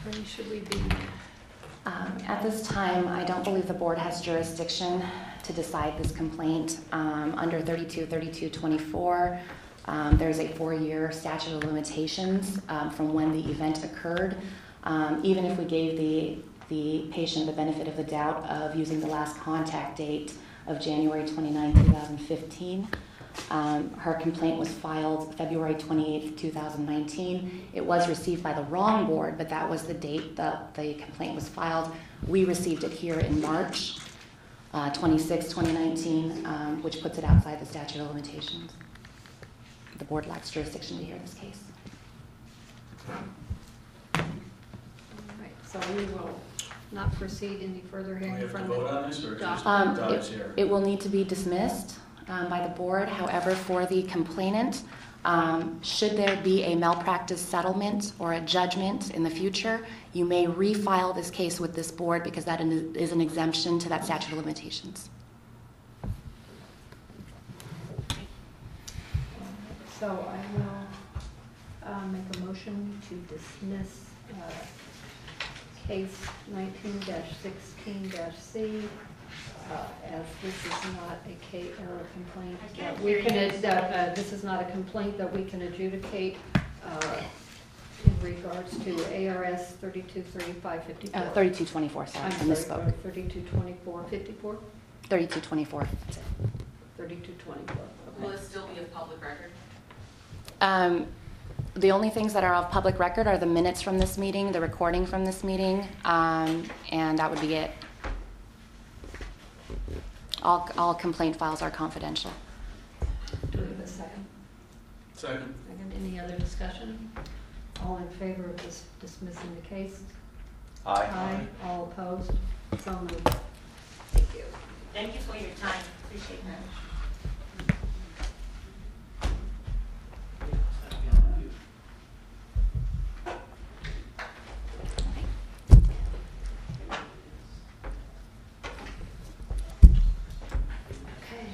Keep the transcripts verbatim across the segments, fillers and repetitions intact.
attorney should we be? Um, at this time, I don't believe the board has jurisdiction to decide this complaint. Um, under thirty-two thirty-two twenty-four, um, there's a four-year statute of limitations um, from when the event occurred. Um, even if we gave the, the patient the benefit of the doubt of using the last contact date of January twenty-ninth, two thousand fifteen, Um, her complaint was filed February twenty-eighth, two thousand nineteen. It was received by the wrong board, but that was the date that the complaint was filed. We received it here in March uh, twenty-sixth, twenty nineteen, um, which puts it outside the statute of limitations. The board lacks jurisdiction to hear this case. All right, so we will not proceed any further Do we hearing have to from vote the on this, or just doctor. Um, Dodd's it, here? it will need to be dismissed um, by the board. However, for the complainant, um, should there be a malpractice settlement or a judgment in the future, you may refile this case with this board because that is an exemption to that statute of limitations. So I will uh, make a motion to dismiss uh, case nineteen sixteen C uh, as this is not a K or a complaint that we can, that uh, this is not a complaint that we can adjudicate uh, in regards to A R S thirty-two thirty-five fifty-four. Uh, thirty-two twenty-four, sorry, I misspoke. thirty-two twenty-four fifty-four? thirty-two twenty-four. That's it. thirty-two twenty-four. Will it still be a public record? Um, the only things that are of public record are the minutes from this meeting, the recording from this meeting, um, and that would be it. All, all complaint files are confidential. Do we have a second? Second. Second. Any other discussion? All in favor of dis- dismissing the case? Aye. All opposed? So moved. Thank you. Thank you for your time. Appreciate that. Okay.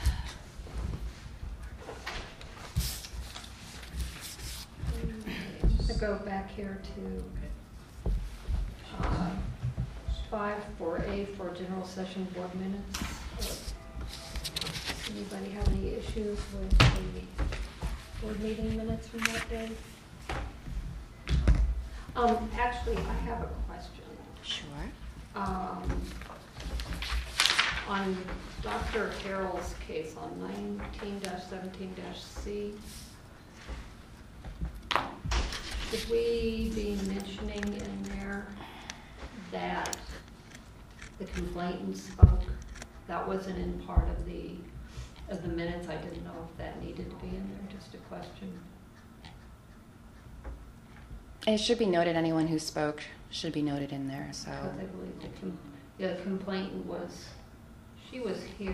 To go back here to uh, five four A for general session board minutes. Anybody have any issues with the board meeting minutes from that day? Um, actually, I have a question. Sure. Um, on Doctor Carroll's case on nineteen seventeen C, should we be mentioning in there that the complainant spoke? That wasn't in part of the, of the minutes. I didn't know if that needed to be in there, just a question. It should be noted, anyone who spoke should be noted in there, so. Because I believe the, com- the complainant was, she was here.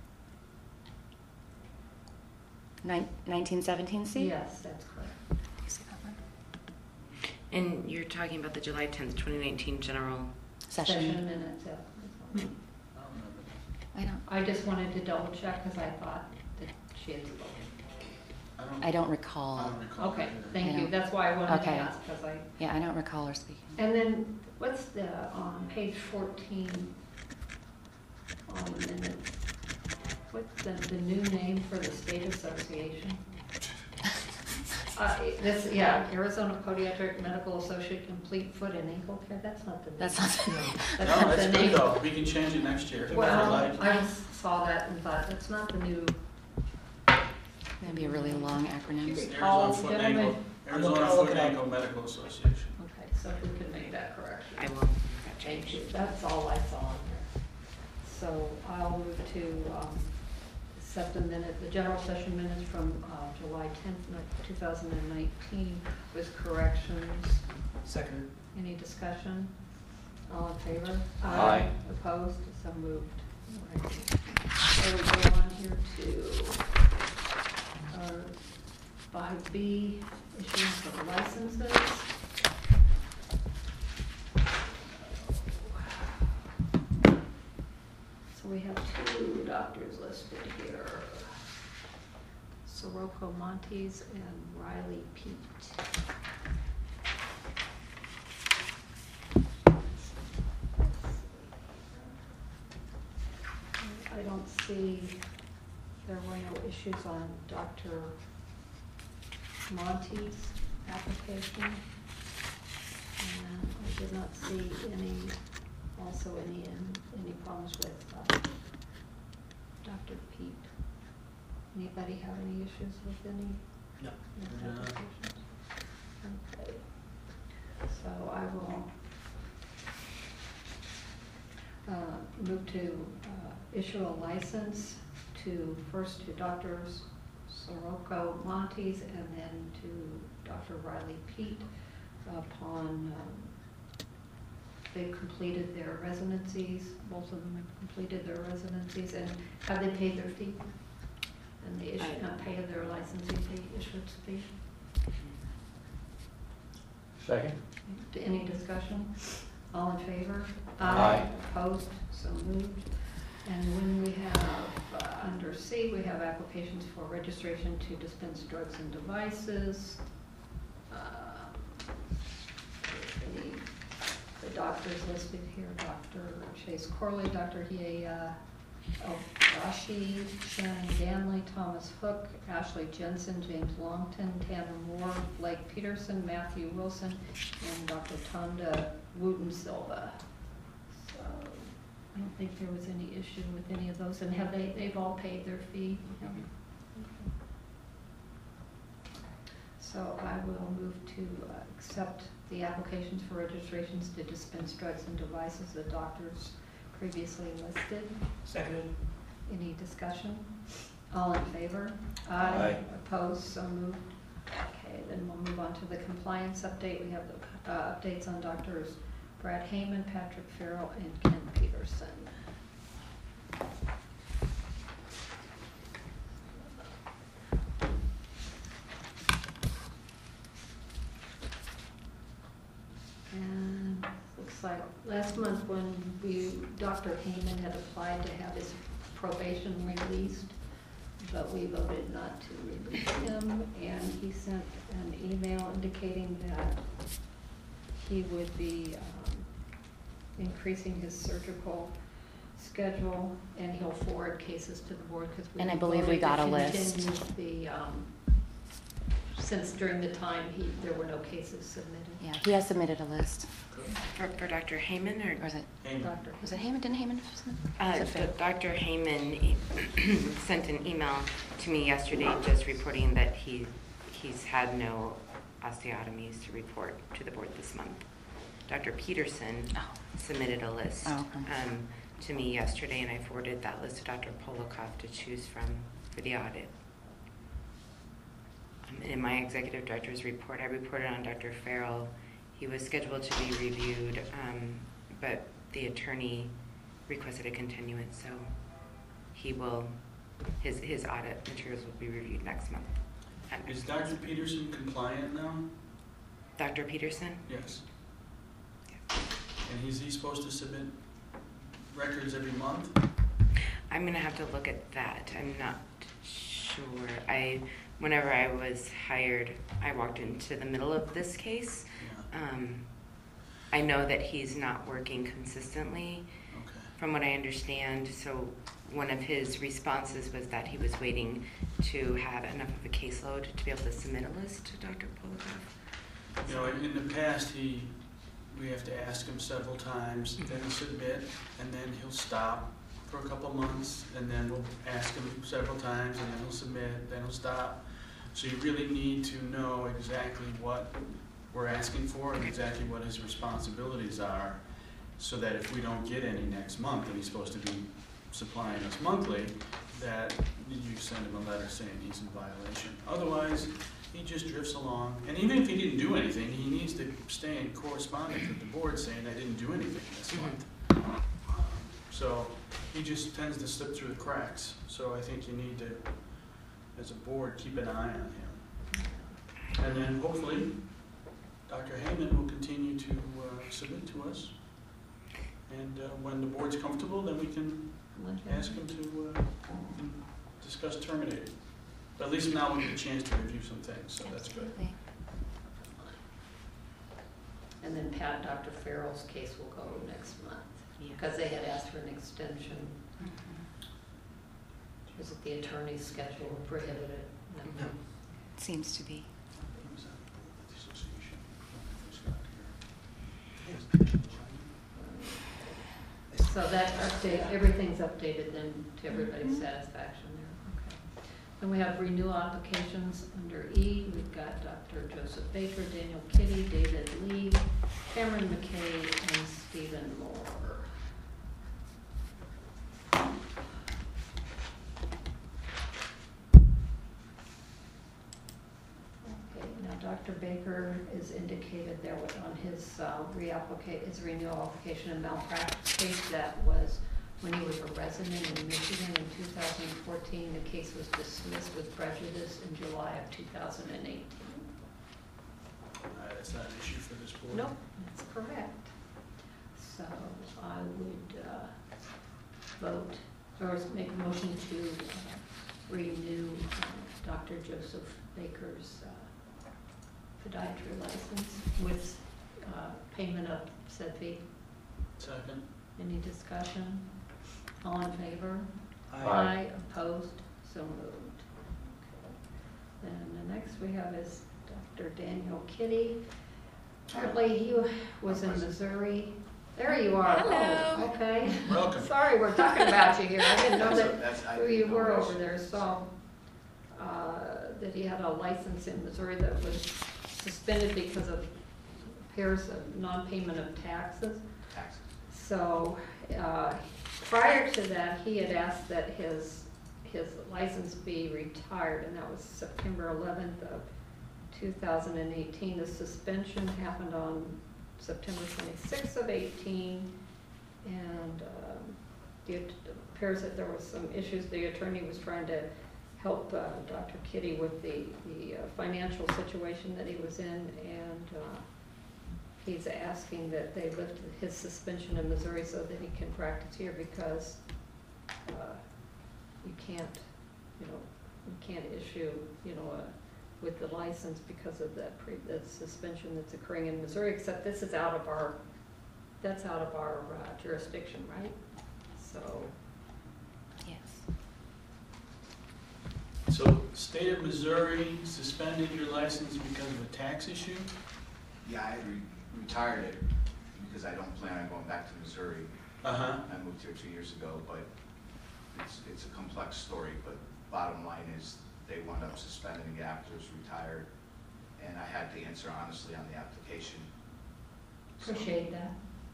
Nin- nineteen seventeen C? Yes, that's correct. Do you see that one? And you're talking about the July tenth, twenty nineteen general. Session. Session minutes, yeah. I don't, I just wanted to double check because I thought that she had spoken. I don't, I don't I recall. don't recall. Okay, either. thank I you. don't- That's why I wanted to Okay. ask, because I, Yeah, I don't recall her speaking. and then what's the, on page fourteen on the minutes? What's the, the new name for the state association? Uh, this, yeah, Arizona Podiatric Medical Associate Complete Foot and Ankle Care, that's not the name. That's not the name. That's No, not the that's name. good though. We can change it next year if you Well, like. I just saw that and thought, that's not the new. That'd be a really long acronym. Sure. Arizona Call, Foot and gentlemen. Ankle, I'll Arizona look- I'll Foot look and it up. Ankle Medical Association. Okay, so if we can make that correction. I will. Thank you, that's all I saw in there. So I'll move to um, accept the minute, the general session minutes from uh, July tenth, two thousand nineteen with corrections. Second. Any discussion? All in favor? Aye. Opposed? So moved. All right. So we go on here to our five B, issuance of licenses. So we have two doctors listed here. Sirocco Montes and Riley Pete. see there were no issues on Doctor Monte's application. And I did not see any, also any, any problems with uh, Doctor Pete. Anybody have any issues with any? No. of his No. applications? Okay. So I will uh, move to uh, issue a license to, first to Doctors Soroka Montes and then to Doctor Riley Pete upon um, they've completed their residencies. Both of them have completed their residencies, and have they paid their fee? And they issue, not pay their licensing fee, issuance fee? Second? Any discussion? All in favor? Aye. Opposed? So moved. And when we have, uh, under C, we have applications for registration to dispense drugs and devices. Um, The, the doctors listed here, Doctor Chase Corley, Doctor Hiei Obashi, Shannon Danley, Thomas Hook, Ashley Jensen, James Longton, Tanner Moore, Blake Peterson, Matthew Wilson, and Doctor Tonda Wooten Silva. So I don't think there was any issue with any of those. And have they, they've all paid their fee? Yeah. Okay. So I will move to uh, accept the applications for registrations to dispense drugs and devices the doctors previously listed. Seconded. Any discussion? All in favor? Aye. Opposed? So moved. Okay, then we'll move on to the compliance update. We have the uh, updates on Doctors Brad Heyman, Patrick Farrell, and Ken Peterson. And looks like last month when we, Doctor Heyman had applied to have his probation released, but we voted not to release him, and he sent an email indicating that he would be um, increasing his surgical schedule, and he'll forward cases to the board because we And I believe we got a voted to list. continue the, um, since during the time he, there were no cases submitted. Yeah, he has submitted a list. For, for Doctor Heyman, Or or? is it, Heyman. Doctor was it Heyman? Didn't Heyman submit? Uh, Is it Farrell? Doctor Heyman e- sent an email to me yesterday just reporting that he, he's had no osteotomies to report to the board this month. Doctor Peterson Oh. submitted a list Oh, okay. um, to me yesterday, and I forwarded that list to Doctor Polikoff to choose from for the audit. Um, In my executive director's report, I reported on Doctor Farrell. He was scheduled to be reviewed, um, but the attorney requested a continuance, so he will, his, his audit materials will be reviewed next month. at next Is Doctor month's- Peterson compliant now? Doctor Peterson? Yes. And is he supposed to submit records every month? I'm gonna have to look at that. I'm not sure. I, whenever I was hired, I walked into the middle of this case. Yeah, Um, I know that he's not working consistently, okay. from what I understand. So one of his responses was that he was waiting to have enough of a caseload to be able to submit a list to Doctor Polikoff. You know, in in the past, he, we have to ask him several times, then he'll submit, and then he'll stop for a couple months, and then we'll ask him several times, and then he'll submit, then he'll stop. So you really need to know exactly what we're asking for and exactly what his responsibilities are, so that if we don't get any next month, and he's supposed to be supplying us monthly, that you send him a letter saying he's in violation. Otherwise, he just drifts along, and even if he didn't do anything, he needs to stay in correspondence with the board saying, I didn't do anything this month. Um, So, he just tends to slip through the cracks, so I think you need to, as a board, keep an eye on him. And then hopefully, Doctor Heyman will continue to uh, submit to us, and uh, when the board's comfortable, then we can ask him to uh, discuss terminating. But at least now we get a chance to review some things, so that's good. Absolutely. And then Pat, Doctor Farrell's case will go next month, Yeah. because they had asked for an extension. Mhm. is it the attorney's schedule prohibited? No. Seems to be. So that update, everything's updated then to everybody's satisfaction there, okay. Then we have renewal applications under E. We've got Doctor Joseph Baker, Daniel Kitty, David Lee, Cameron McKay, and Stephen Moore. Okay, now Doctor Baker is indicated there with- on his uh, reapplicate, his renewal application and malpractice case. That was when he was a resident in Michigan in two thousand fourteen. The case was dismissed with prejudice in July of two thousand eighteen. Uh, That's not an issue for this board? Nope, that's correct. So I would uh, vote, or make a motion to uh, renew uh, Doctor Joseph Baker's uh, podiatry license with uh, payment of said fee. Second? Any discussion? All in favor? Aye. Opposed? So moved. Okay. Then the next we have is Doctor Daniel Kitty. Apparently he was in Missouri. There you are. Hello. Oh, okay. Welcome. Sorry, we're talking about you here. I didn't know that That's- I who you didn't know were this. over there. So, uh, that he had a license in Missouri that was suspended because of appears of non-payment of taxes. Taxes. So, uh, prior to that, he had asked that his, his license be retired, and that was September eleventh of two thousand eighteen. The suspension happened on September twenty-sixth of eighteen, and um, it appears that there was some issues. The attorney was trying to help uh, Doctor Kitty with the, the uh, financial situation that he was in, and uh, he's asking that they lift his suspension in Missouri so that he can practice here, because uh, you can't, you know, you can't issue, you know, a, with the license because of that pre, that suspension that's occurring in Missouri, except this is out of our, that's out of our uh, jurisdiction, right? So, Yes. So, state of Missouri suspended your license because of a tax issue? Yeah, I re- retired it because I don't plan on going back to Missouri. Uh-huh. I moved here two years ago, but it's, it's a complex story, but bottom line is they wound up suspending it after I was retired, and I had to answer honestly on the application. So- appreciate that.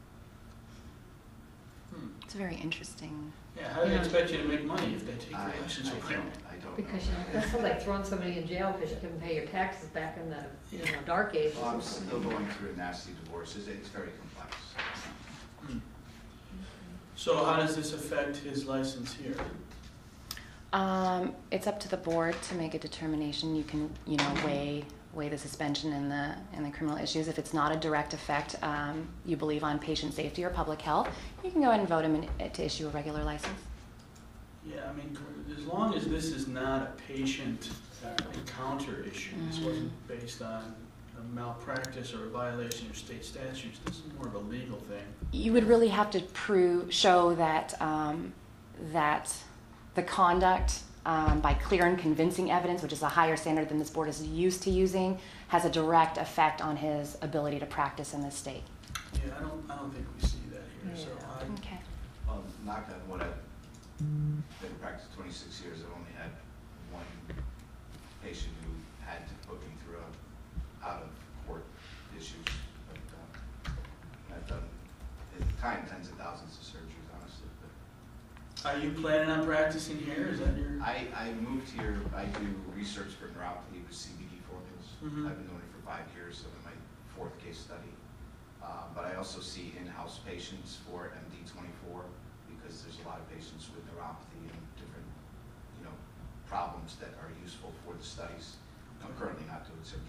Hmm. It's very interesting. Yeah, how do they Yeah. expect you to make money if they take I, I your license don't, away? I don't know. Because, you know, that's like throwing somebody in jail because you couldn't pay your taxes back in the, you know, dark ages. Well, I'm still going through a nasty divorce. It's, it's very complex. Hmm. So how does this affect his license here? Um, it's up to the board to make a determination. You can, you know, weigh weigh the suspension and the and the criminal issues. If it's not a direct effect, um, you believe on patient safety or public health, you can go ahead and vote him in, to issue a regular license. Yeah, I mean, as long as this is not a patient uh, encounter issue, this Mhm. wasn't based on a malpractice or a violation of state statutes, this is more of a legal thing. You would really have to prove, show that um, that the conduct, um, by clear and convincing evidence, which is a higher standard than this board is used to using, has a direct effect on his ability to practice in this state. Yeah, I don't, I don't think we see that here, so Yeah. I, Okay. Um, knock on wood, I've been in practice twenty-six years. I've only had one patient who had to put me through a out-of-court issues. But uh, I've done, at the time, tens of thousands of surgeries, honestly. But are you planning on practicing here? Is that your? I, I moved here, I do research for neuropathy with C B D formulas. Mhm. I've been doing it for five years, so I'm in my fourth case study. Uh, but I also see in-house patients for M D twenty-four, because there's a lot of patients with neuropathy and different, you know, problems that are useful for the studies. I'm currently not doing surgery.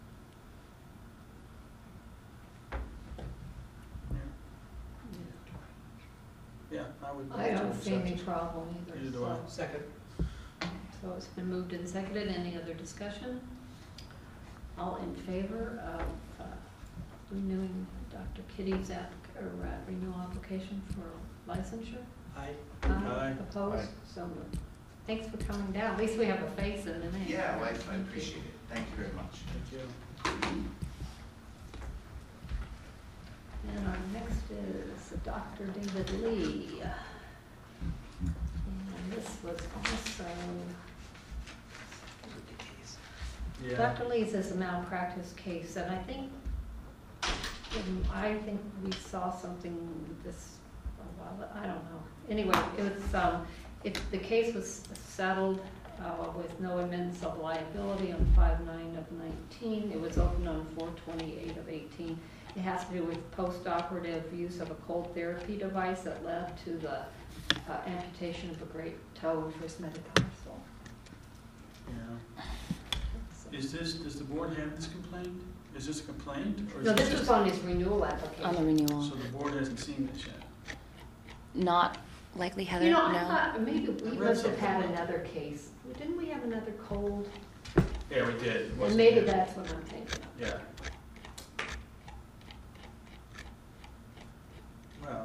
Yeah, I would. I don't see any problem either. Either do I. so- Second. So it's been moved and seconded. Any other discussion? All in favor of uh, renewing Doctor Kitty's app, or uh, renewal application for licensure? Aye. Aye. Aye. Opposed? Aye. So moved. thanks for coming down. At least we have a face and a name. Yeah, well, I I appreciate it. Thank you very much. Thank you. And our next is Doctor David Lee. And this was also, Yeah. Doctor Lee's is a malpractice case, and I think, um, I think we saw something this, a while, I don't know. Anyway, it was, um, if the case was settled, uh, with no amendments of liability on five nine of nineteen. It was opened on four twenty-eight of eighteen. It has to do with post-operative use of a cold therapy device that led to the uh, amputation of a great toe in first metatarsal. Yeah. So- Is this, does the board have this complaint? Is this a complaint? or is No, it this just- was on his renewal application. On the renewal. So the board hasn't seen this yet? Not likely, Heather, You know, I no? thought maybe we I read must have had something. another case. Didn't we have another cold? Yeah, we did. It And wasn't maybe here. that's what I'm thinking of. Yeah. Well,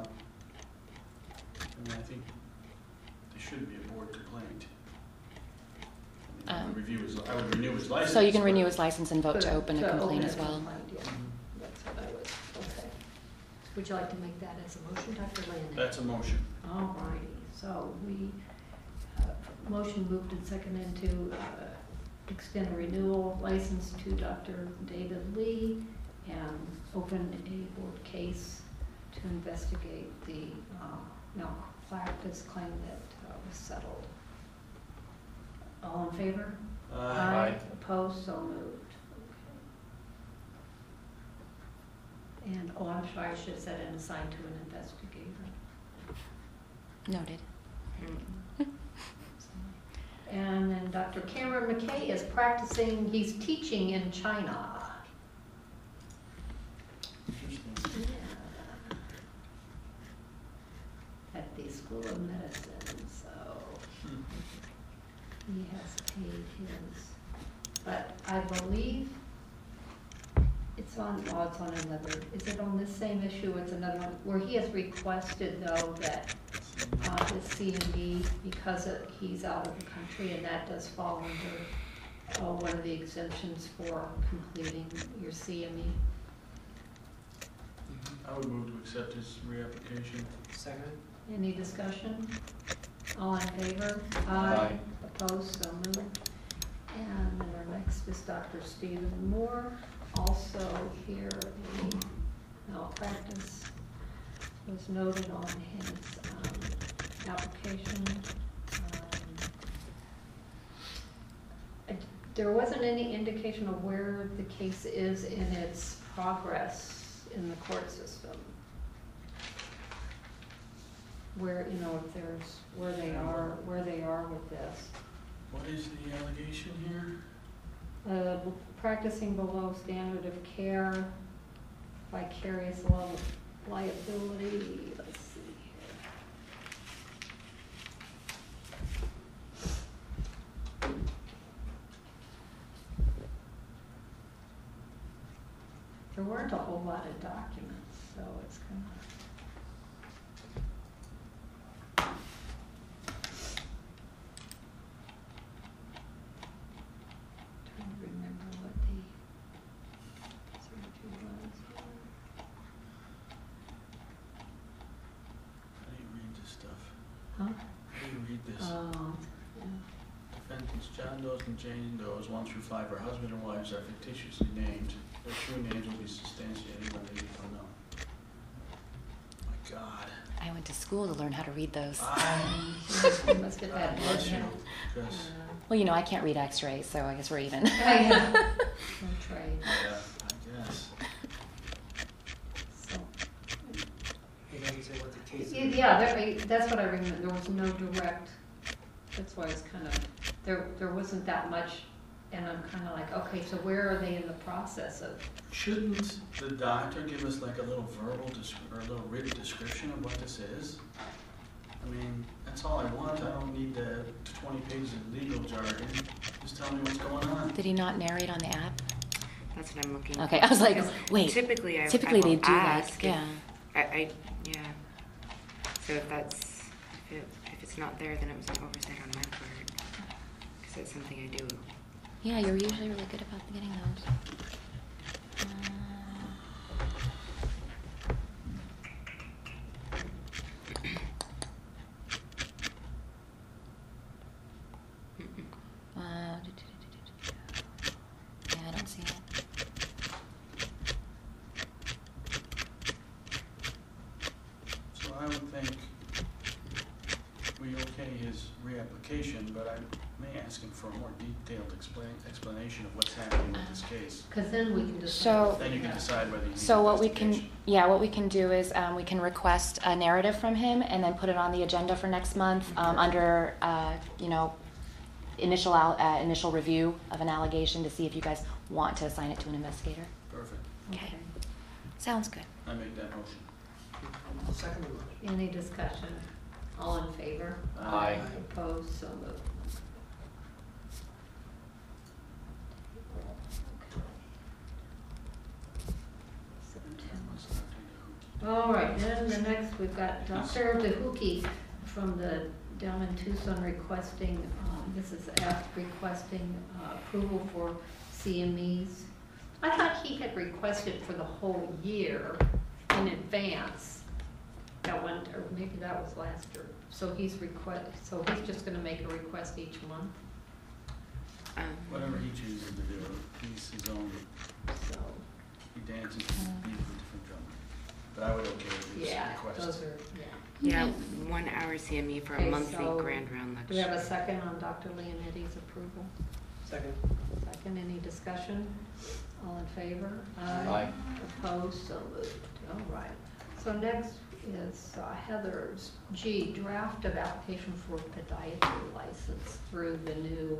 I mean, I think there should be a board complaint. I mean, I Um, would review his, I would renew his license. So you can but- renew his license and vote to But open a complaint open as well. complaint, yeah. Mhm. That's what I was, okay. Would you like to make that as a motion, Doctor Landon? That's a motion. All righty, so we, uh, motion moved and seconded to uh, extend a renewal license to Doctor David Lee and open a board case to investigate the uh, malpractice claim that uh, was settled. All in favor? Uh, Aye. Opposed, so moved. Okay. And, oh, I'm sorry, I should have said and assigned to an investigator. Noted. And then Doctor Cameron McKay is practicing, he's teaching in China. Interesting. Yeah. At the School of Medicine, so Hmm. he has paid his, but I believe it's on, oh, it's on another, is it on this same issue? It's another one, where he has requested though that uh, his C M E, because it- he's out of the country, and that does fall under uh, one of the exemptions for completing your C M E. I would move to accept his reapplication. Second? Any discussion? All in favor? Aye. Opposed, so moved. And then our next is Doctor Stephen Moore, also here a malpractice was noted on his um, application. Um, I- There wasn't any indication of where the case is in its progress in the court system. Where, you know, if there's, where they are, where they are with this. What is the allegation here? Uh, practicing below standard of care, vicarious level liability, let's see here. There weren't a whole lot of documents, so it's kind of. Trying to remember what the surgery was. How do you read this stuff? Huh? How do you read this? Oh, yeah. Defendants John Doe's and Jane Doe's, one through five, are husband and wives, are fictitiously named. Their true names will be substantiated when they become known. My God. I went to school to learn how to read those. I, You must get that. God bless you, yeah. because, Well, you know, I can't read x-rays, so I guess we're even. Yeah, yeah. No trade. yeah, I guess. So, You gotta say what the case yeah, is. yeah, there, I- that's what I remember. There was no direct, that's why it's kind of, there, there wasn't that much. And I'm kind of like, okay, so where are they in the process of? Shouldn't the doctor give us like a little verbal descri- or a little written description of what this is? I mean, that's all I want. I don't need the twenty pages of legal jargon. Just tell me what's going on. Did he not narrate on the app? That's what I'm looking. Okay, I was like, Because wait, Typically, I, typically I they will do like, ask if- yeah. I, I, yeah. So if that's, if, it, if it's not there, then it was an oversight on my part. Is it something I do? Yeah, you're usually really good about getting those. Uh, uh, do, do, do, do, do, do. Yeah, I don't see it. So I would think we okay his reapplication, but I may ask him for a more detailed explain, explanation of what's happening with this case. Because then we can decide. So- Then you can decide whether you need So what we can, investigation. yeah, what we can do is um, we can request a narrative from him and then put it on the agenda for next month um, under, uh, you know, initial al- uh, initial review of an allegation to see if you guys want to assign it to an investigator. Perfect. Okay. Sounds good. I make that motion. I'll second the motion. Any discussion? All in favor? Aye. Opposed, so moved. All right, then the next, we've got Doctor DeHookie from the down in Tucson requesting, um, this is F, requesting uh, approval for C M Es. I thought he had requested for the whole year in advance. That one, or maybe that was last year. So he's request, so he's just gonna make a request each month, Um, Whatever he chooses to do, he's his own, so, he dances to the beat of a different drum. But I would okay with his yeah, request. those are, yeah. Yeah, one hour C M E for a Okay, monthly so Grand Round lecture. Do we have a second on Doctor Leonetti's approval? Second. Second, any discussion? All in favor? Aye. Opposed, so moved. All right. So next is uh, Heather's G, draft of application for podiatry license through the new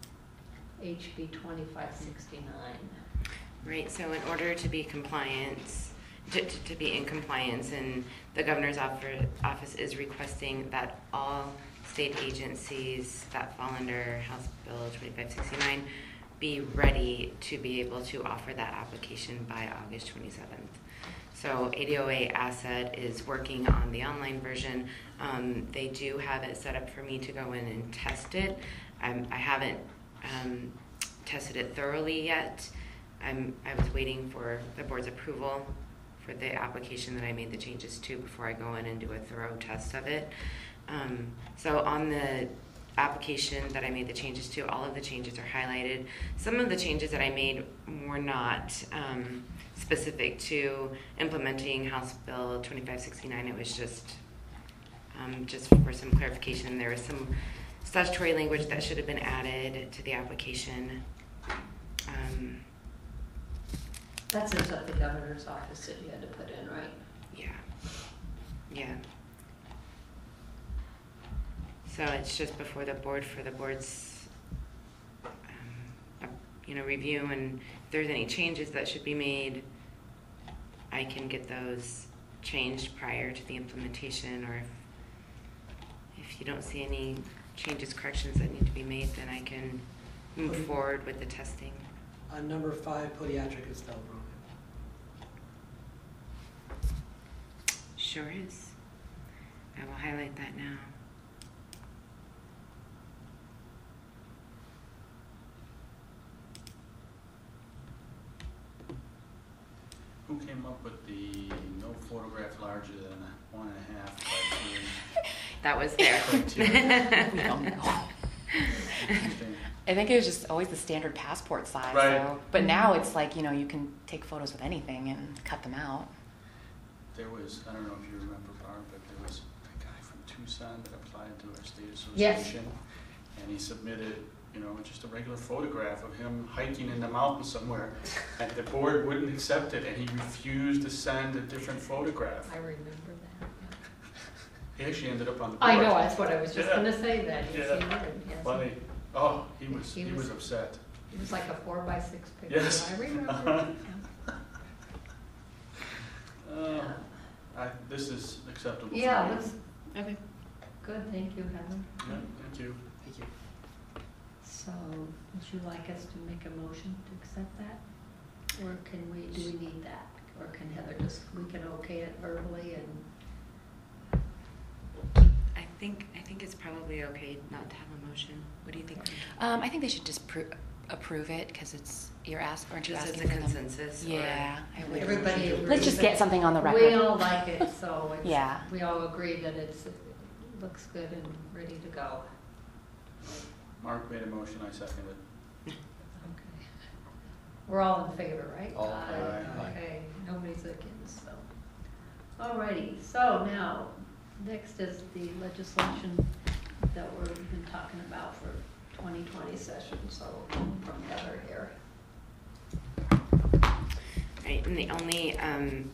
H B twenty-five sixty-nine. Right, so in order to be compliant, to, to to be in compliance, and the governor's offer- office is requesting that all state agencies that fall under House Bill twenty-five sixty-nine be ready to be able to offer that application by August twenty-seventh. So A D O A Asset is working on the online version. Um, they do have it set up for me to go in and test it. Um, I haven't um, tested it thoroughly yet. I'm, I was waiting for the board's approval for the application that I made the changes to before I go in and do a thorough test of it. Um, so on the application that I made the changes to, all of the changes are highlighted. Some of the changes that I made were not um, specific to implementing House Bill twenty-five sixty-nine. It was just um, just for some clarification. There was some statutory language that should have been added to the application. Um, That's just at the governor's office that you had to put in, right? yeah, yeah. So it's just before the board for the board's, um, uh, you know, review, and if there's any changes that should be made, I can get those changed prior to the implementation, or if, if you don't see any changes, corrections that need to be made, then I can move Okay. forward with the testing. On number five, podiatric is spelled wrong. Sure is. I will highlight that now. Who came up with the no photograph larger than a one and a half by three That was there. criteria? We don't know. Interesting. I think it was just always the standard passport size. Right. So, but now it's like, you know, you can take photos with anything and cut them out. There was, I don't know if you remember, Barb, but there was a guy from Tucson that applied to our state Yes. association. And he submitted, you know, just a regular photograph of him hiking in the mountains somewhere. And the board wouldn't accept it, and he refused to send a different photograph. I remember that. He actually ended up on the board. I know, that's what I was just Yeah. gonna say, that, yes, Yeah. he did, yes. Funny. Oh, he was, He he was- was upset. It was like a four by six picture. Yes. I remember. Uh-huh. Yeah. Uh, I, this is acceptable. for Yeah, me. looks Okay. good, thank you, Heather. Yeah, thank you. Thank you. So, would you like us to make a motion to accept that? Or can we, do we need that? Or can Heather just, we can okay it verbally and, I think, I think it's probably okay not to have a motion. What do you think? Um, I think they should just pro- approve it because it's, you're asked, aren't you Just asking as a for them? consensus? or- Yeah. I would. Everybody agrees. Let's just get something on the record. We all like it, so it's, Yeah. we all agree that it's, it looks good and ready to go. Mark made a motion, I seconded. Okay. We're all in favor, right? All Aye. Aye. Okay, nobody's against, so. Alrighty, so now, next is the legislation that we've been talking about for twenty twenty session, so from Heather here. Right, and the only um,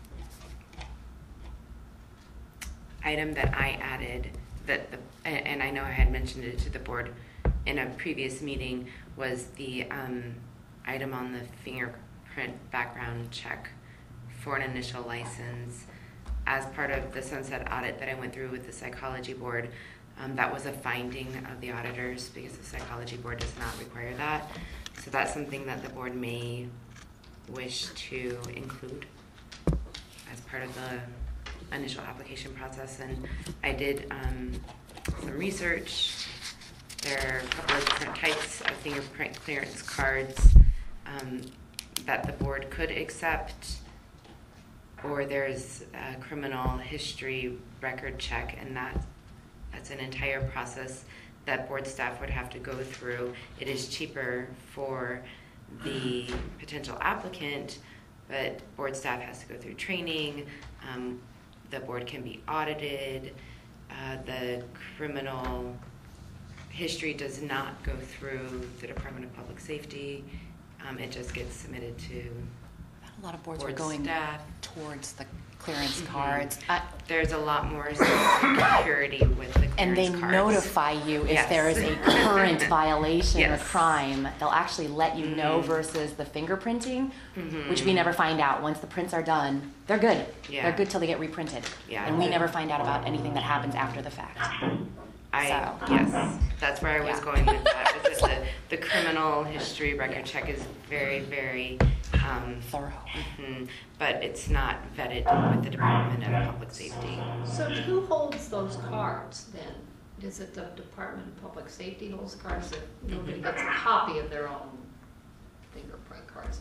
item that I added, that the, and and I know I had mentioned it to the board in a previous meeting, was the um, item on the fingerprint background check for an initial license. As part of the sunset audit that I went through with the psychology board, um, that was a finding of the auditors because the psychology board does not require that. So that's something that the board may wish to include as part of the initial application process. And I did um, some research. There are a couple of different types of fingerprint clearance cards um, that the board could accept, or there's a criminal history record check, and that that's an entire process that board staff would have to go through. It is cheaper for the potential applicant, but board staff has to go through training. Um, the board can be audited. Uh, the criminal history does not go through the Department of Public Safety. Um, it just gets submitted to A lot of boards are board going staff. towards the clearance Mhm. cards. Uh, There's a lot more security with the clearance And they cards. notify you if Yes. there is a current violation or Yes. crime. They'll actually let you know Mhm. versus the fingerprinting, Mhm. which we never find out. Once the prints are done, they're good. Yeah. They're good till they get reprinted. Yeah. And we never find out about anything that happens after the fact. I, So- yes, that's where I was Yeah. going with that, was that the, the criminal history record check is very, very, um, Thorough. mhm, but it's not vetted with the Department of Public Safety. So who holds those cards then? Is it the Department of Public Safety holds cards that nobody gets a copy of their own fingerprint cards?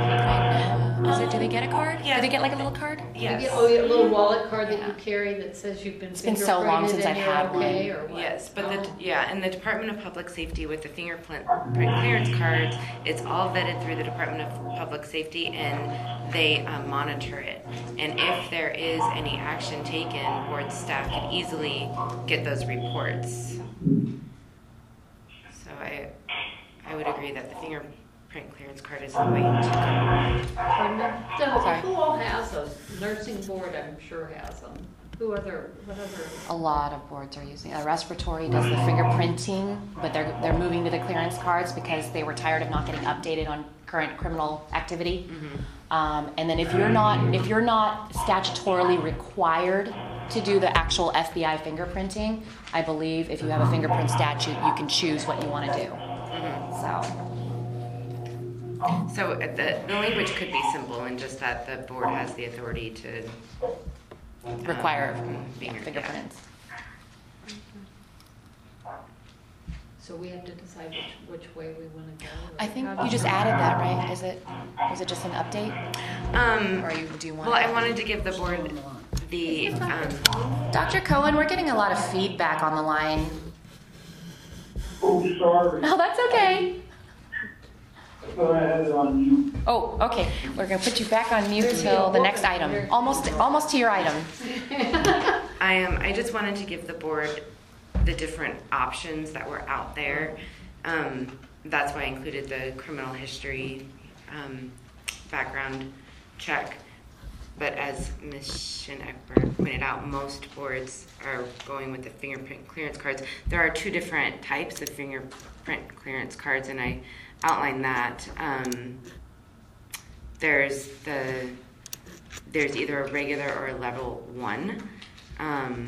Is it, do they get a card? Yeah. Do they get like a little card? You Yes. get, oh, you get a little wallet card that you Yeah. carry that says you've been It's been so long fingerprinted since and I've you're had okay, one. or what? Yes, but the, Oh. yeah, and the Department of Public Safety with the fingerprint print clearance cards, it's all vetted through the Department of Public Safety, and they um, monitor it. And if there is any action taken, board staff can easily get those reports. So I, I would agree that the fingerprint clearance card is the way to go. Pardon me? So Sorry. who all has those? Nursing board, I'm sure has them. Who other, what other? A lot of boards are using, uh, respiratory does the fingerprinting, but they're, they're moving to the clearance cards because they were tired of not getting updated on current criminal activity. Um, and then if you're not, if you're not statutorily required to do the actual F B I fingerprinting, I believe if you have a fingerprint statute, you can choose what you want to do. So, So uh, the, the language could be simple and just that the board has the authority to um, require finger- yeah. fingerprints. So we have to decide which, which way we want to go? or I think how you do- just added that, right? Is it, was it just an update? Um, Or you, do you want? well, I wanted to give the board the, um, Doctor Cohen, we're getting a lot of feedback on the line. Oh, sorry. No, that's okay. I thought I had it on mute. Oh, okay. We're gonna put you back on mute There's till a the next woman item. here. Almost, almost to your item. I um, I just wanted to give the board the different options that were out there. Um, that's why I included the criminal history um, background check. But as Miz Schoenecker pointed out, most boards are going with the fingerprint clearance cards. There are two different types of fingerprint clearance cards, and I outlined that. Um, there's the there's either a regular or a level one. Um,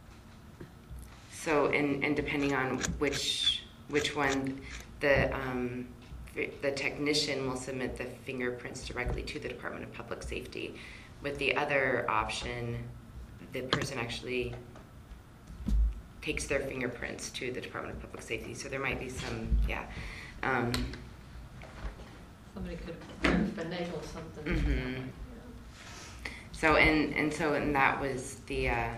so, and, and depending on which which one, the um, the technician will submit the fingerprints directly to the Department of Public Safety. With the other option, the person actually takes their fingerprints to the Department of Public Safety. So there might be some, yeah. Um, Somebody could finagle something. Mhm. So, and, and so, and that was the, uh,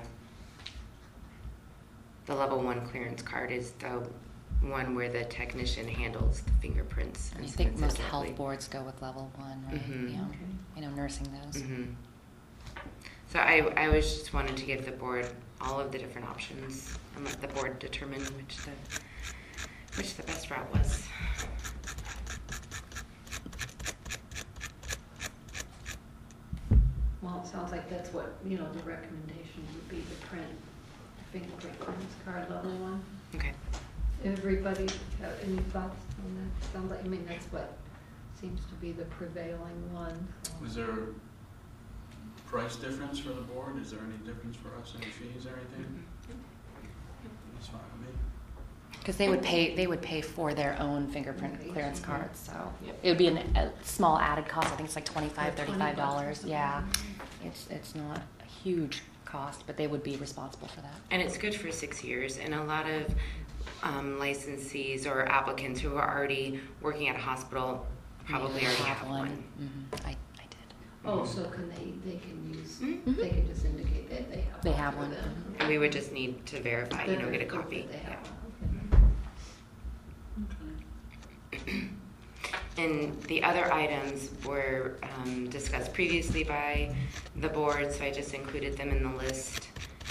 the level one clearance card is the one where the technician handles the fingerprints. I and think submits most it health directly. boards go with level one, right? Mhm. Yeah. Okay. You know, nursing those. Mhm. So I, I was just wanted to give the board all of the different options and let the board determine which the, which the best route was. Well, it sounds like that's what, you know, the recommendation would be to print the fingerprint clearance card level one. Okay. Everybody have any thoughts on that? Sounds like, I mean, that's what seems to be the prevailing one. so. Was there a price difference for the board? Is there any difference for us, any fees or anything? That's fine with me. Because they would pay, they would pay for their own fingerprint Okay. clearance cards, so Yep. it would be an, a small added cost. I think it's like twenty-five, Or twenty thirty-five bucks or dollars. something. Yeah, it's it's not a huge cost, but they would be responsible for that. And it's good for six years, and a lot of um, licensees or applicants who are already working at a hospital probably Yeah, already have one. Mhm. I, I did. Oh, so can they, they can use, Mhm. they can just indicate that they have. They have for one. them. And we would just need to verify, you know, get a Proof copy. that they have Yeah. one, And the other items were um, discussed previously by the board, so I just included them in the list.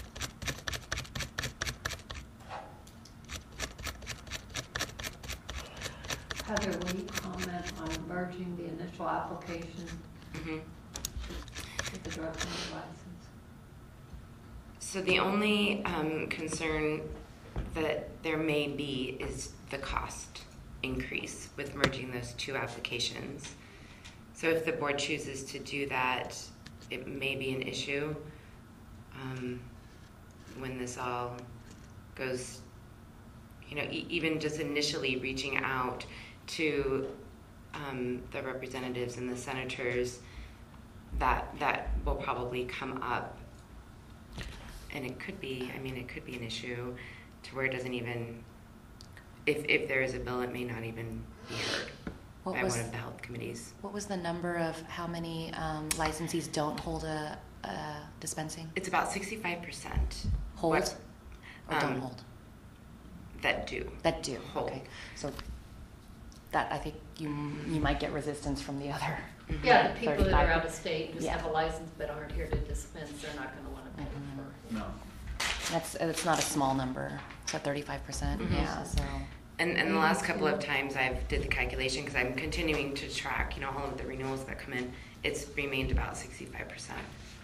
okay. Heather, will you comment on merging the initial application Mhm. with the drug dealer license? So the only um, concern that there may be is the cost increase with merging those two applications. So if the board chooses to do that, it may be an issue um, when this all goes, you know, e- even just initially reaching out to um, the representatives and the senators, that that will probably come up. And it could be, I mean, it could be an issue to where it doesn't even, if, if there is a bill, it may not even be heard What by was one of the health committees. what was the number of how many um, licensees don't hold a, a dispensing? It's about sixty-five percent. Hold What- or don't um, hold? That do. That do. hold. Okay, so that I think you you might get resistance from the other. Mhm. Yeah, the people that thirty-five. are out of state, just Yeah. have a license but aren't here to dispense, they're not gonna wanna pay Mhm. for. No. That's it's not a small number. So thirty-five percent. Mhm. Yeah. So And, and the last couple of times I've did the calculation, because I'm continuing to track, you know, all of the renewals that come in, it's remained about sixty-five percent.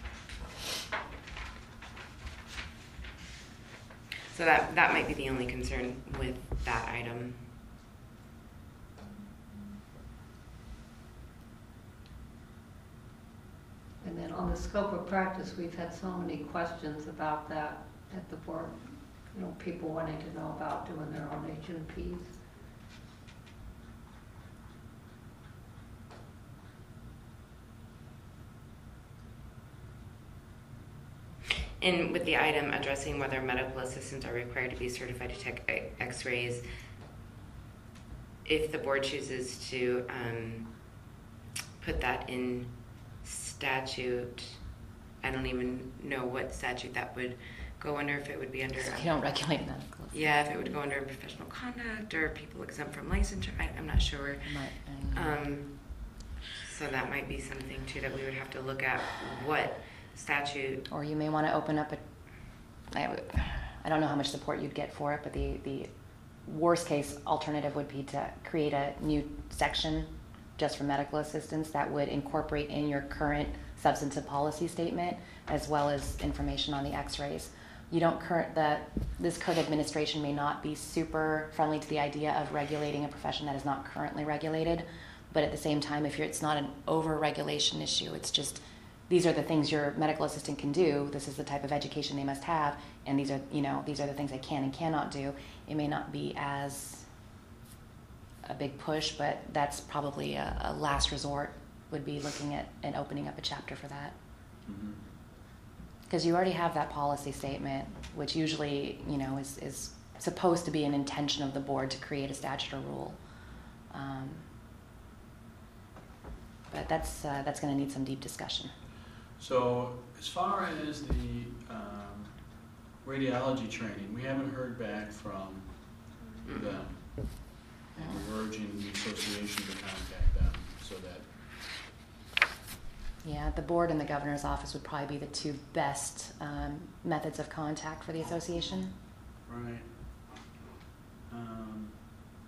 So that, that might be the only concern with that item. And then on the scope of practice, we've had so many questions about that at the board. You know, people wanting to know about doing their own H and Ps. And with the item addressing whether medical assistants are required to be certified to take e- x-rays, if the board chooses to um, put that in statute, I don't even know what statute that would go under, if it would be under. you don't regulate medical. Yeah, if it would go under professional conduct or people exempt from licensure, I, I'm not sure. Might- Um, so that might be something too that we would have to look at what statute. Or you may want to open up a, I, would- I don't know how much support you'd get for it, but the, the worst case alternative would be to create a new section just for medical assistance that would incorporate in your current substantive policy statement as well as information on the x-rays. You don't current, the, this code administration may not be super friendly to the idea of regulating a profession that is not currently regulated, but at the same time, if you're, it's not an over-regulation issue, it's just these are the things your medical assistant can do, this is the type of education they must have, and these are, you know, these are the things they can and cannot do. It may not be as a big push, but that's probably a, a last resort, would be looking at and opening up a chapter for that. Mhm. Because you already have that policy statement which usually, you know, is, is supposed to be an intention of the board to create a statute or rule. Um, but that's, uh, that's going to need some deep discussion. So as far as the um, radiology training, we haven't heard back from them. And we're urging the association to contact them so that, Yeah, the board and the governor's office would probably be the two best um, methods of contact for the association. right. Um,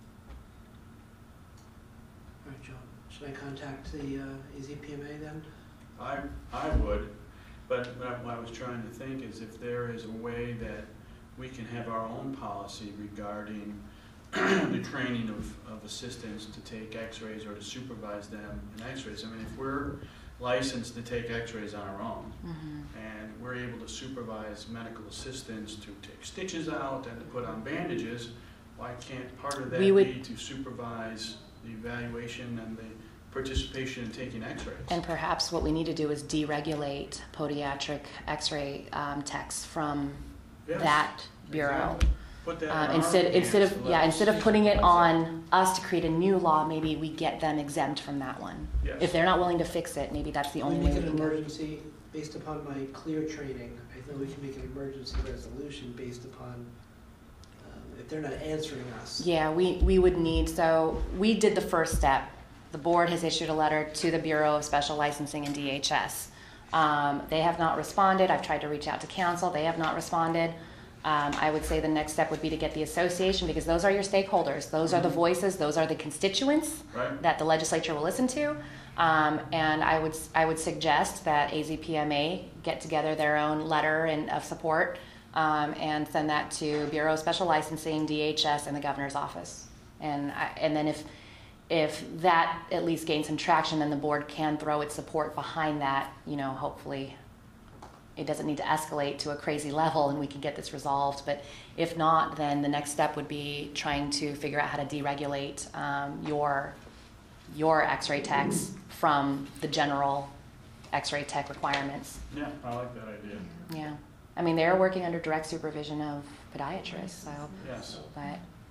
All right, John, should I contact the uh, A Z P M A then? I, I would, but what I, what I was trying to think is if there is a way that we can have our own policy regarding the training of, of assistants to take x-rays or to supervise them in x-rays. I mean, if we're licensed to take x-rays on our own, Mm-hmm. and we're able to supervise medical assistants to take stitches out and to put on bandages, why can't part of that We would- be to supervise the evaluation and the participation in taking x-rays? And perhaps what we need to do is deregulate podiatric x-ray um, techs from Yes, that bureau. exactly. Put that in Um, our instead, hands instead to of, let yeah, the instead of state putting it decide. on us to create a new law, maybe we get them exempt from that one. Yes. If they're not willing to fix it, maybe that's the Can we only way make we an can go. emergency, based upon my clear training, I think we can make an emergency resolution based upon, um, if they're not answering us. Yeah, we, we would need, so we did the first step. The board has issued a letter to the Bureau of Special Licensing and D H S. Um, they have not responded. I've tried to reach out to council. They have not responded. Um, I would say the next step would be to get the association, because those are your stakeholders. Those are the voices. Those are the constituents Right. that the legislature will listen to. Um, and I would, I would suggest that A Z P M A get together their own letter and, of support um, and send that to Bureau of Special Licensing, D H S, and the governor's office. And, I, and then if, if that at least gains some traction, then the board can throw its support behind that. You know, hopefully it doesn't need to escalate to a crazy level and we can get this resolved. But if not, then the next step would be trying to figure out how to deregulate um, your, your x-ray techs from the general x-ray tech requirements. Yeah, I like that idea. Yeah. I mean, they're working under direct supervision of podiatrists, so, Yes, but,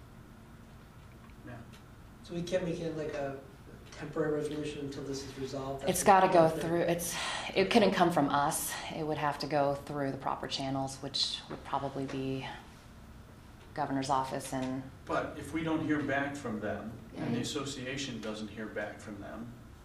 yeah. So we can't make it like a temporary resolution until this is resolved? it's got to go through, it's, it couldn't come from us. It would have to go through the proper channels, which would probably be governor's office and, But if we don't hear back from them, and the association doesn't hear back from them,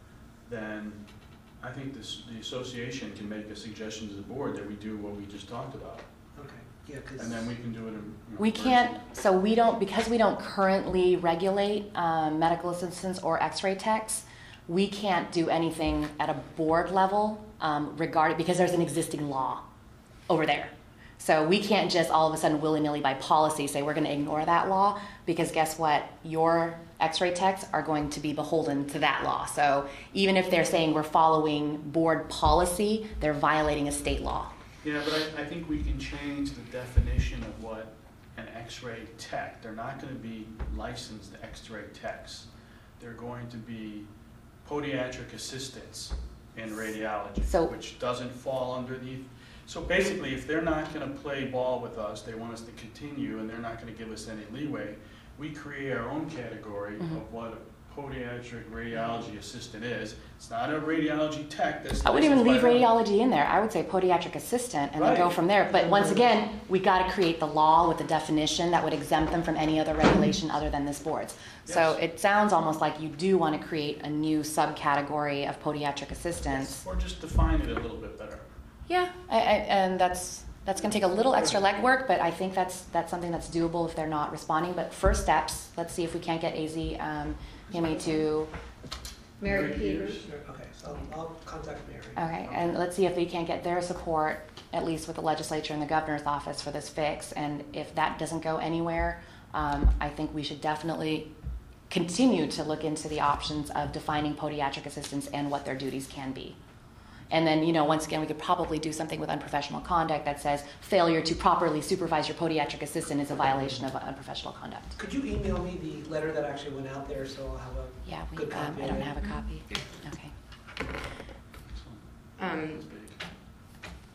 then I think this, the association can make a suggestion to the board that we do what we just talked about. Okay, yeah, because. And then we can do it in. you know, we emergency. can't, so we don't, because we don't currently regulate um, medical assistants or x-ray techs, we can't do anything at a board level um, regarding, because there's an existing law over there. So we can't just all of a sudden willy-nilly by policy say we're going to ignore that law, because guess what? Your x-ray techs are going to be beholden to that law. So even if they're saying we're following board policy, they're violating a state law. Yeah, but I, I think we can change the definition of what an x-ray tech, they're not gonna be licensed x-ray techs. They're going to be podiatric assistants in radiology, So- which doesn't fall underneath. So basically, if they're not gonna play ball with us, they want us to continue, and they're not gonna give us any leeway, we create our own category Mhm. of what a podiatric radiology assistant is. It's not a radiology tech that's I wouldn't even leave licensed by them. radiology in there. I would say podiatric assistant and then go Right. from there. But once again, we got to create the law with the definition that would exempt them from any other regulation other than this board's. So Yes. it sounds almost like you do want to create a new subcategory of podiatric assistants. Or just define it a little bit better. Yeah, I, I, and that's that's going to take a little extra legwork, but I think that's that's something that's doable if they're not responding. But first steps, let's see if we can't get A Z um, P M A to. Mary Mary Peters. Okay, so I'll, I'll contact Mary. Okay, and let's see if we can't get their support, at least with the legislature and the governor's office, for this fix. And if that doesn't go anywhere, um, I think we should definitely continue to look into the options of defining podiatric assistants and what their duties can be. And then, you know, once again, we could probably do something with unprofessional conduct that says failure to properly supervise your podiatric assistant is a violation of unprofessional conduct. Could you email me the letter that actually went out there, so I'll have a Yeah, we, good um, copy I of don't it? have a copy. Okay. Um,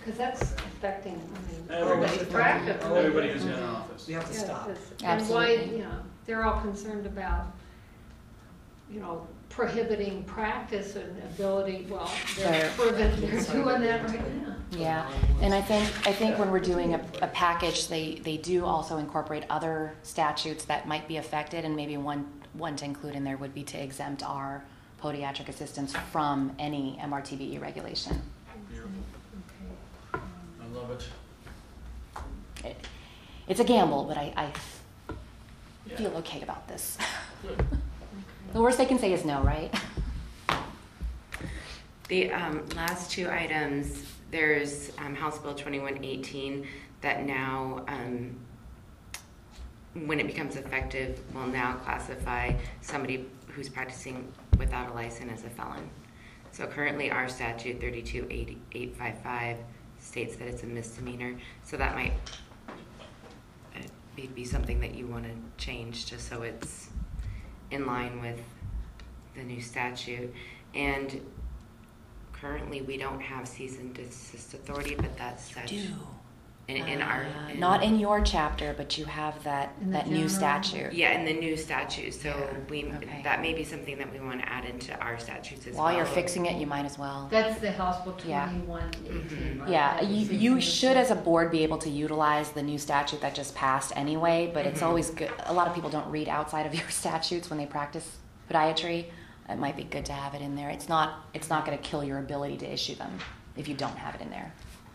Because that's affecting, I mean, Everybody. everybody's practice. Everybody who's in an office. We have to Yeah, stop. it's- And why, Absolutely. you know, they're all concerned about, you know, prohibiting practice and ability, well, they're They're- prevent, they're doing that right now. Yeah, and I think, I think when we're doing a, a package, they, they do also incorporate other statutes that might be affected, and maybe one, one to include in there would be to exempt our podiatric assistants from any M R T B E regulation. Beautiful. Okay. I love it. It, it's a gamble, but I, I Yeah. feel okay about this. Good. The worst they can say is no, right? The um, last two items, there's um, House Bill twenty-one eighteen that now, um, when it becomes effective, will now classify somebody who's practicing without a license as a felon. So currently our statute thirty-two eight fifty-five states that it's a misdemeanor. So that might uh, be, be something that you want to change just so it's in line with the new statute. And currently, we don't have cease and desist authority, but that's such in, in our Uh, in, Not in your chapter, but you have that, In the that new general? statute. yeah in the new statute. So Yeah, we okay. that may be something that we want to add into our statutes as While well. you're fixing it, you might as well. That's the House Bill Yeah. twenty-one eighteen, right? Yeah, That you, was you six should years as a board be able to utilize the new statute that just passed anyway, but it's Mhm. always good, a lot of people don't read outside of your statutes when they practice podiatry. It might be good to have it in there. It's not, it's not gonna kill your ability to issue them if you don't have it in there.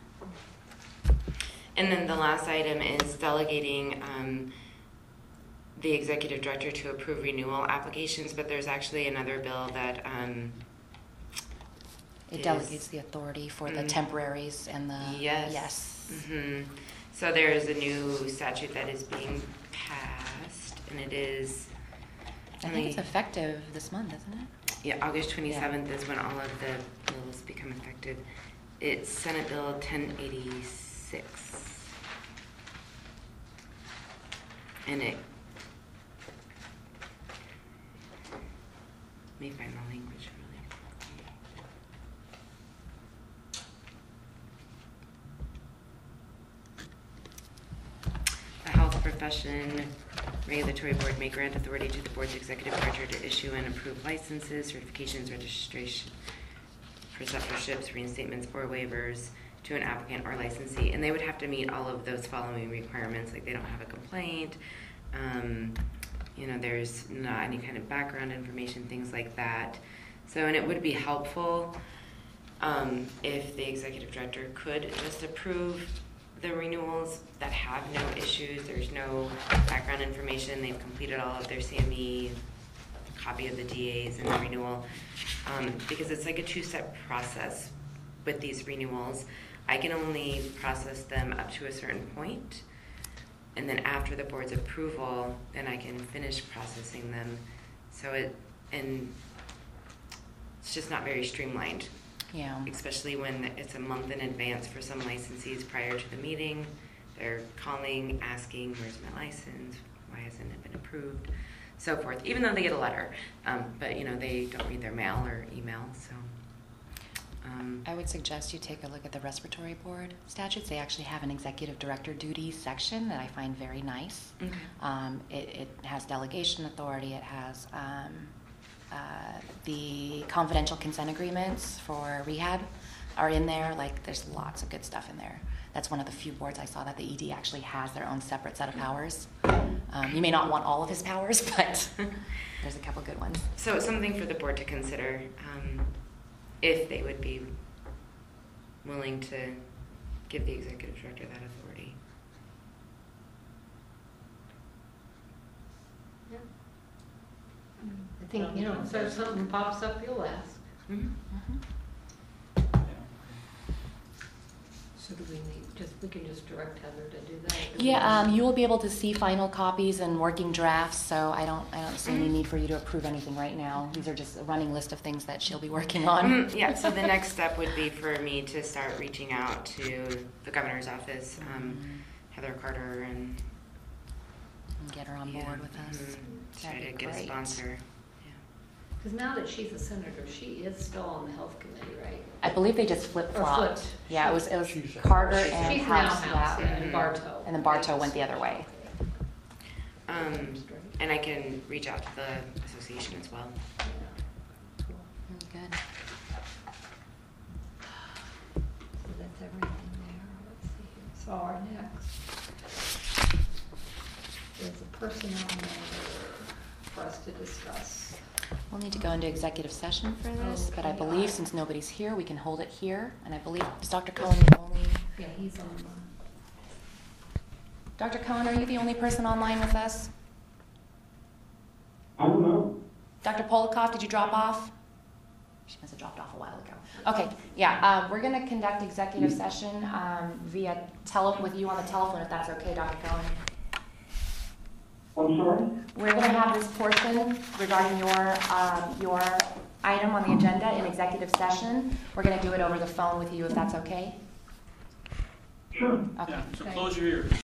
And then the last item is delegating um, the executive director to approve renewal applications, but there's actually another bill that um, It Is- delegates the authority for the Mm. temporaries and the. Yes. Yes. hmm So there is a new statute that is being passed, and it is. I think it's effective this month, isn't it? Yeah, August twenty-seventh is when all of the bills become effective. It's Senate Bill ten eighty-six. And it. Let me find the language really quickly. The health profession regulatory board may grant authority to the board's executive director to issue and approve licenses, certifications, registration, preceptorships, reinstatements, or waivers to an applicant or licensee. And they would have to meet all of those following requirements, like they don't have a complaint, um, you know, there's not any kind of background information, things like that. So, and it would be helpful um, if the executive director could just approve the renewals that have no issues, there's no background information, they've completed all of their C M E, copy of the D As and the renewal, um, because it's like a two-step process with these renewals. I can only process them up to a certain point, and then after the board's approval, then I can finish processing them. So it, and it's just not very streamlined. Yeah. Especially when it's a month in advance for some licensees prior to the meeting. They're calling, asking, where's my license? Why hasn't it been approved? So forth, even though they get a letter. Um, but, you know, they don't read their mail or email, so. Um, I would suggest you take a look at the respiratory board statutes. They actually have an executive director duties section that I find very nice. okay. Um, it, it has delegation authority. It has um, uh, the confidential consent agreements for rehab are in there. Like, there's lots of good stuff in there. That's one of the few boards I saw that the E D actually has their own separate set of powers. Um, you may not want all of his powers, but there's a couple good ones. So it's something for the board to consider, um, if they would be willing to give the executive director that authority. Yeah. I think, you know, so if something pops up, you'll ask. Mm-hmm. Mhm. So do we need, just, we can just direct Heather to do that? or do Yeah, we- um, you will be able to see final copies and working drafts, so I don't, I don't see any need for you to approve anything right now. These are just a running list of things that she'll be working on. Mhm, yeah, so the next step would be for me to start reaching out to the governor's office, um, Heather Carter, and And get her on yeah, board with us. mhm, try That'd to be get a great. sponsor. Yeah. Because now that she's a senator, she is still on the health committee, right? I believe they just Or flip-flopped. flipped. Yeah, it was, it was She's a- Carter and She's now House, House, yeah. yeah, and Bartow. And then Bartow went the other way. Um, and I can reach out to the association as well. Good. So that's everything there. Let's see here. So our next is a personnel matter for us to discuss. We'll need to go into executive session for this, but I Okay. believe since nobody's here, we can hold it here. And I believe, is Doctor Cohen the only? Yeah, he's on the. Doctor Cohen, are you the only person online with us? I don't know. Doctor Polikoff, did you drop off? She must have dropped off a while ago. Okay, yeah, um, we're going to conduct executive session um, via tele with you on the telephone, if that's okay, Doctor Cohen. I'm sorry? We're going to have this portion regarding your um, your item on the agenda in executive session. We're going to do it over the phone with you, if that's okay. Sure. Okay. Yeah, so Okay. close your ears.